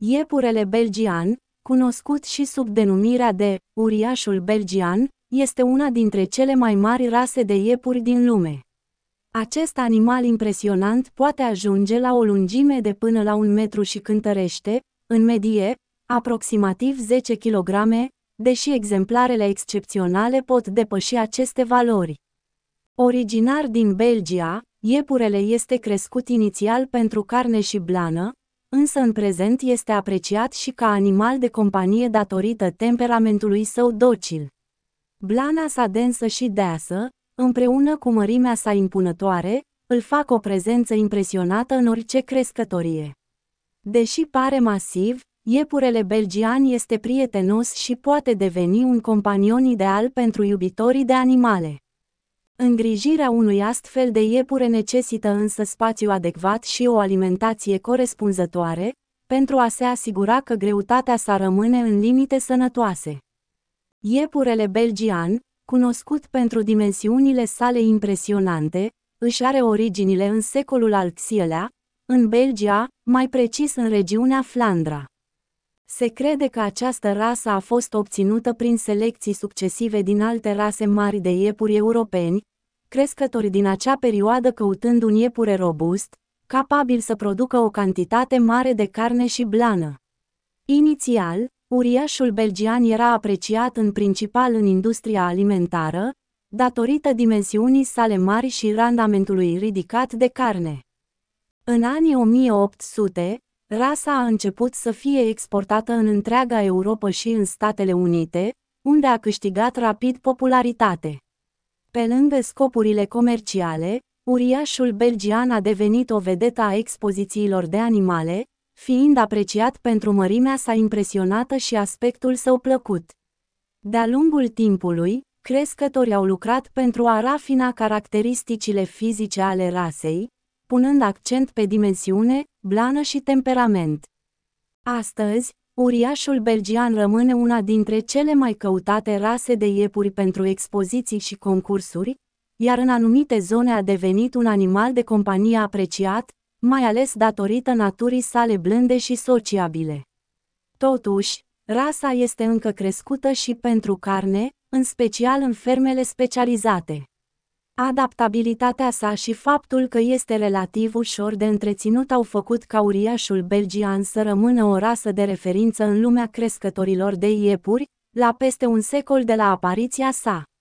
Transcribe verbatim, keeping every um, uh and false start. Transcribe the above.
Iepurele belgian, cunoscut și sub denumirea de uriașul belgian, este una dintre cele mai mari rase de iepuri din lume. Acest animal impresionant poate ajunge la o lungime de până la un metru și cântărește, în medie, aproximativ zece kilograme, deși exemplarele excepționale pot depăși aceste valori. Originar din Belgia, iepurele este crescut inițial pentru carne și blană, însă în prezent este apreciat și ca animal de companie datorită temperamentului său docil. Blana sa densă și deasă, împreună cu mărimea sa impunătoare, îl fac o prezență impresionată în orice crescătorie. Deși pare masiv, iepurele belgian este prietenos și poate deveni un companion ideal pentru iubitorii de animale. Îngrijirea unui astfel de iepure necesită însă spațiu adecvat și o alimentație corespunzătoare, pentru a se asigura că greutatea sa rămâne în limite sănătoase. Iepurele belgian, cunoscut pentru dimensiunile sale impresionante, își are originile în secolul al șaselea, în Belgia, mai precis în regiunea Flandra. Se crede că această rasă a fost obținută prin selecții succesive din alte rase mari de iepuri europeni, crescători din acea perioadă căutând un iepure robust, capabil să producă o cantitate mare de carne și blană. Inițial, uriașul belgian era apreciat în principal în industria alimentară, datorită dimensiunii sale mari și randamentului ridicat de carne. În anii o mie opt sute, rasa a început să fie exportată în întreaga Europa și în Statele Unite, unde a câștigat rapid popularitate. Pe lângă scopurile comerciale, uriașul belgian a devenit o vedetă a expozițiilor de animale, fiind apreciat pentru mărimea sa impresionată și aspectul său plăcut. De-a lungul timpului, crescătorii au lucrat pentru a rafina caracteristicile fizice ale rasei, punând accent pe dimensiune, blană și temperament. Astăzi, uriașul belgian rămâne una dintre cele mai căutate rase de iepuri pentru expoziții și concursuri, iar în anumite zone a devenit un animal de companie apreciat, mai ales datorită naturii sale blânde și sociabile. Totuși, rasa este încă crescută și pentru carne, în special în fermele specializate. Adaptabilitatea sa și faptul că este relativ ușor de întreținut au făcut ca uriașul belgian să rămână o rasă de referință în lumea crescătorilor de iepuri, la peste un secol de la apariția sa.